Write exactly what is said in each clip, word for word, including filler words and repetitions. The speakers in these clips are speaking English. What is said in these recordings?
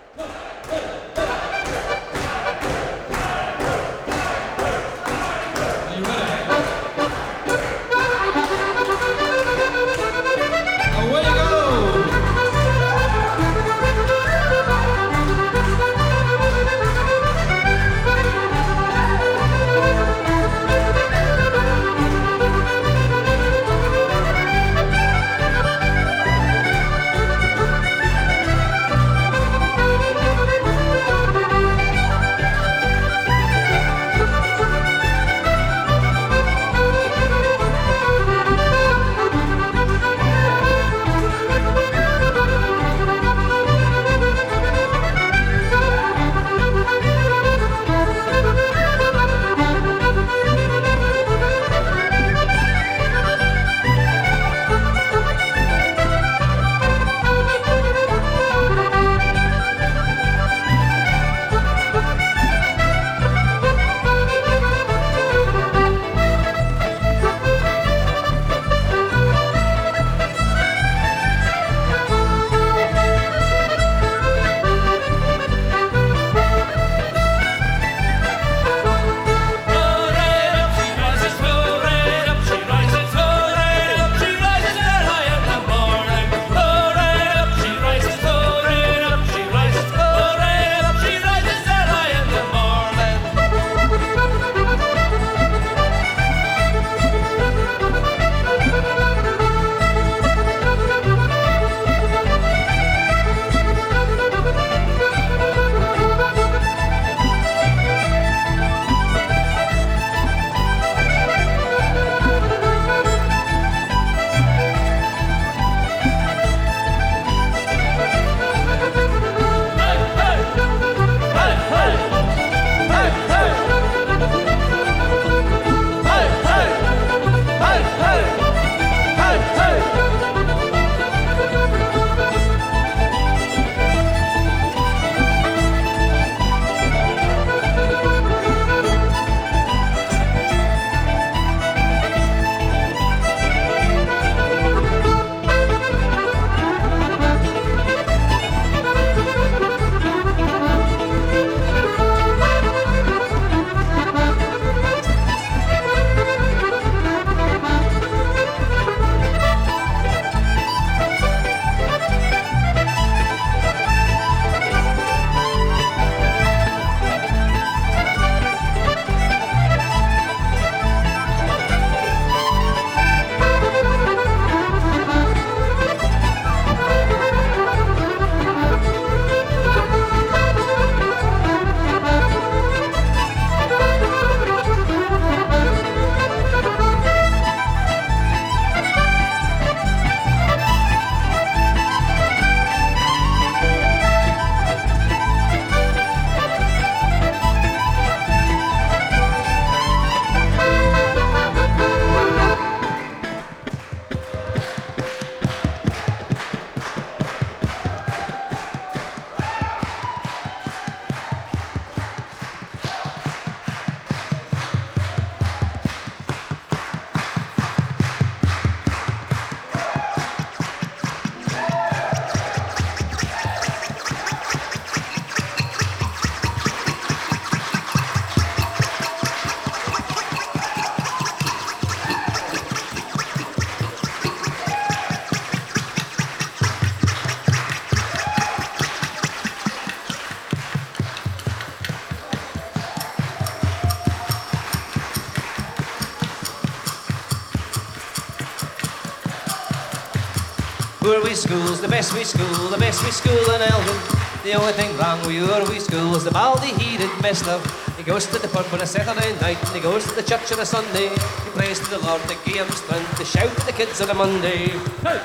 Where we school's the best we school, the best we school in Elgin. The only thing wrong with where we school is the baldy heated mister. He goes to the pub on a Saturday night and he goes to the church on a Sunday. He prays to the Lord to give him strength to shout to the kids on a Monday. Hey!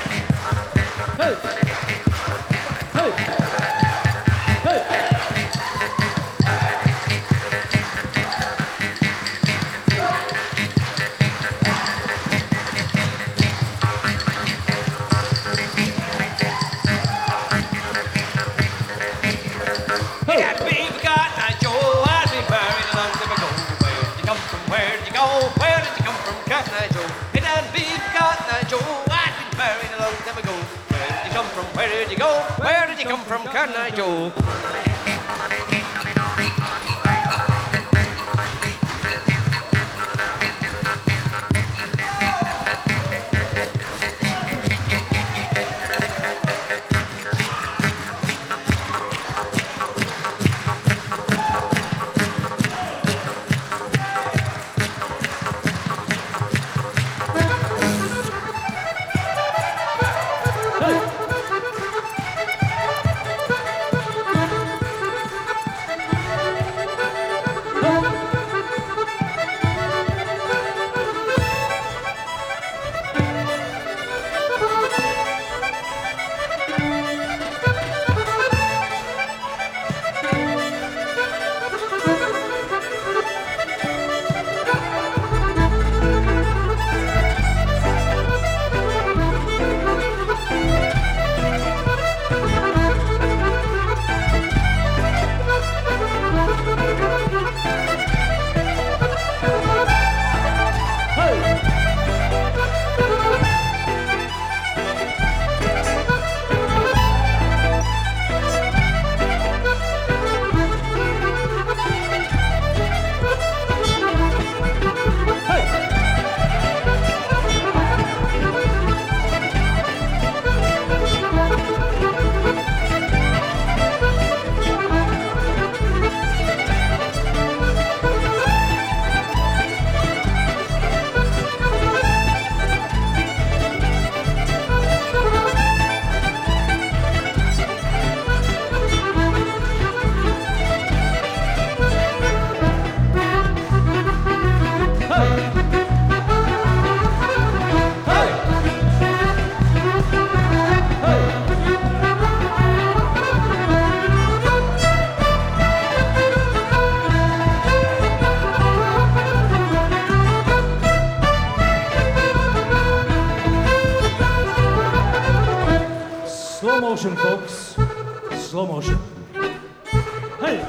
Hey! Hey! Hey! Where did you come from, can I do? Slow motion, folks. Slow motion. Hey!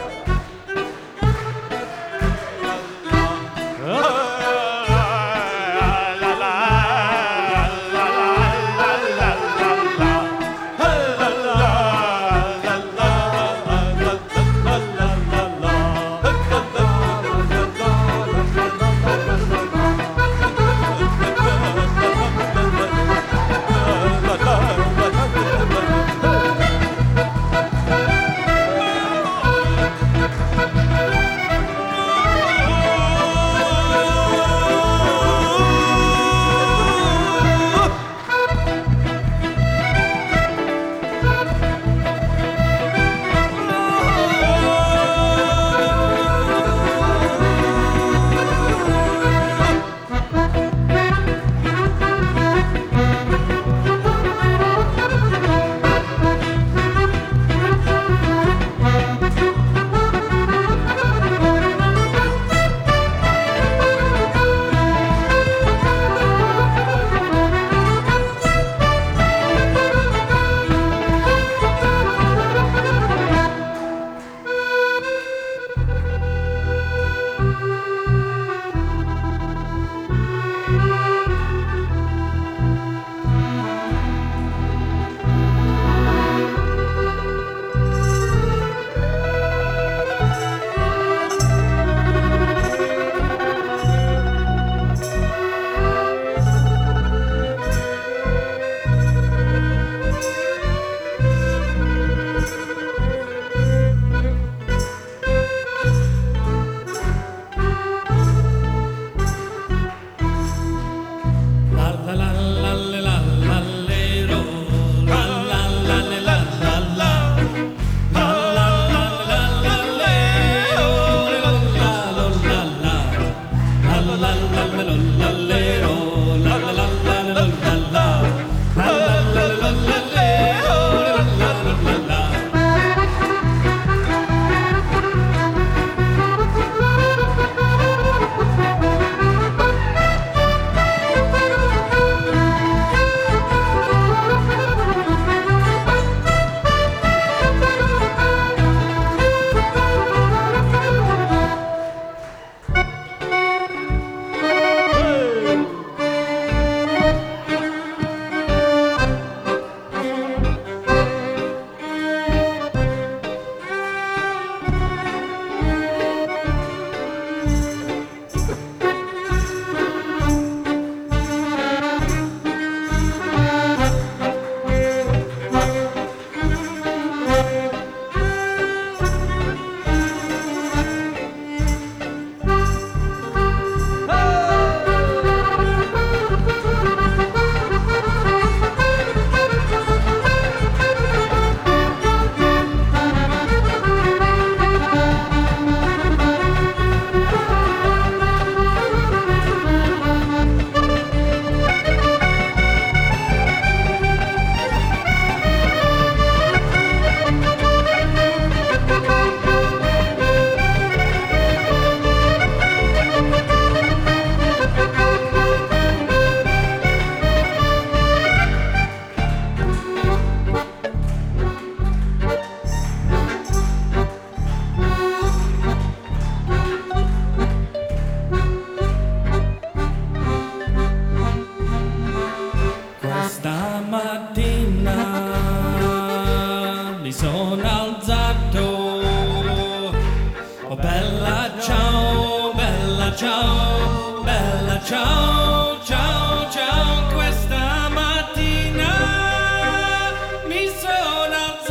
sono alzato. Oh bella ciao, bella ciao, bella ciao, ciao, ciao. Questa mattina mi sono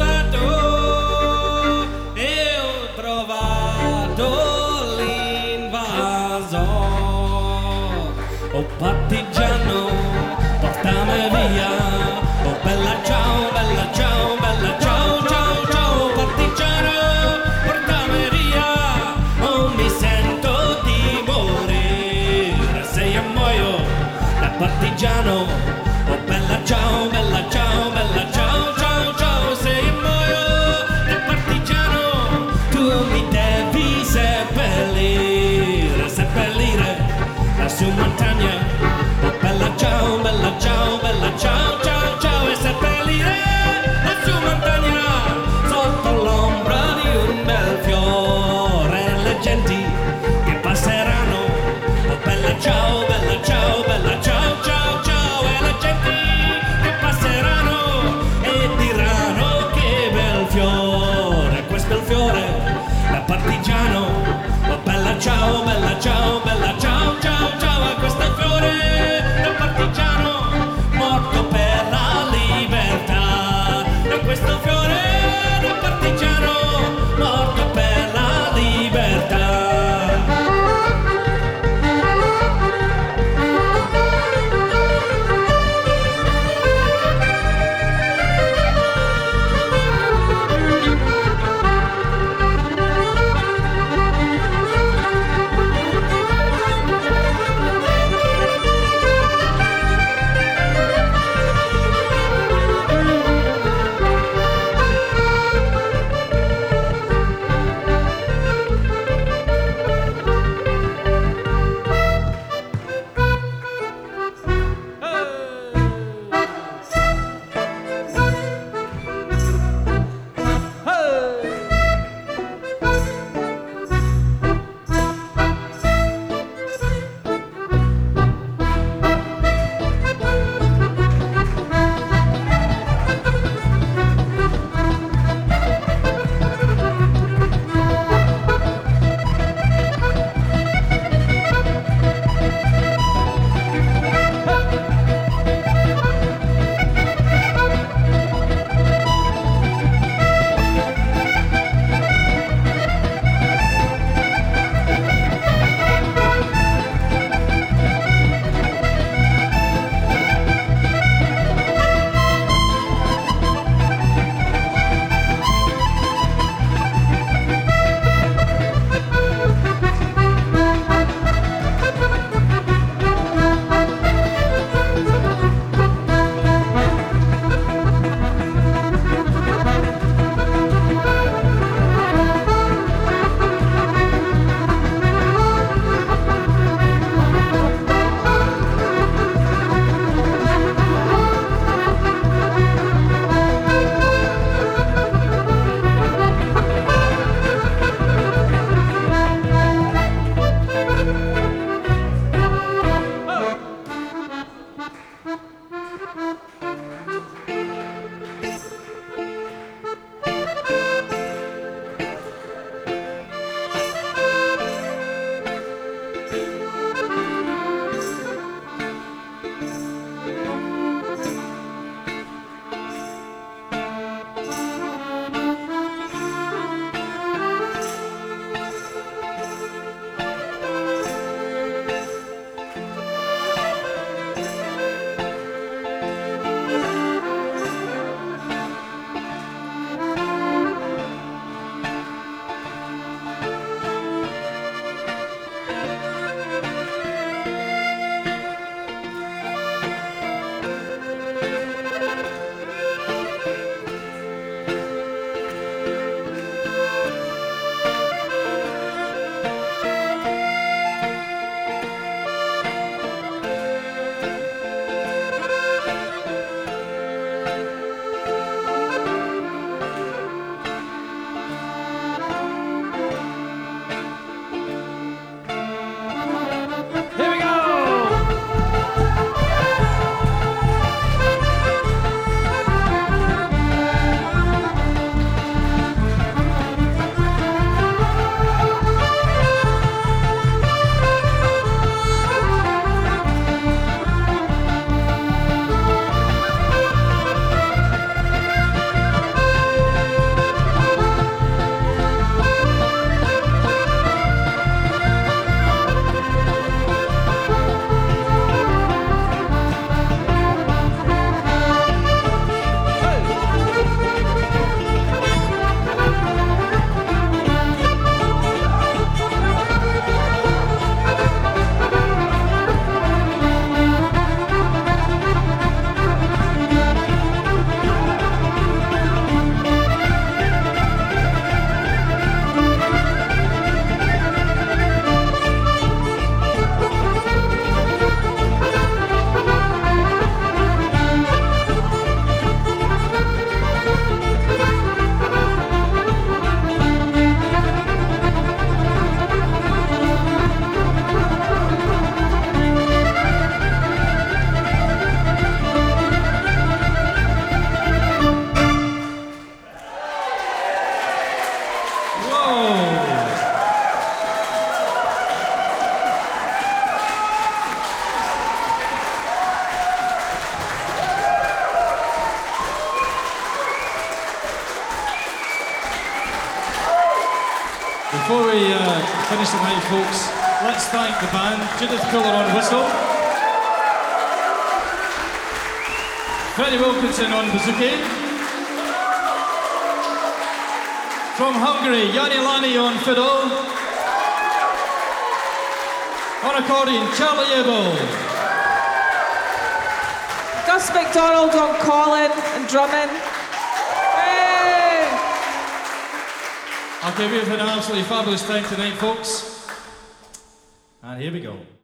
alzato e ho trovato l'invasor. Oh partigiano, portami via. Oh bella ciao, bella ciao, bella ciao, ciao, ciao. Partigiano, portami via. Oh mi sento di morire se io muoio da partigiano. Oh bella ciao, bella ciao, bella ciao, ciao, ciao. Se io muoio da partigiano, tu mi devi seppellire, seppellire lassù in montagna. Oh Whoa! Before we uh, finish the night, folks, let's thank the band. Judith Fuller on whistle, Freddie Wilkinson on bouzouki, from Hungary, Yanni Lani on fiddle, on accordion, Charlie Abel, Gus McDonald on calling and drumming. Okay, we've had an absolutely fabulous time tonight, folks. And here we go.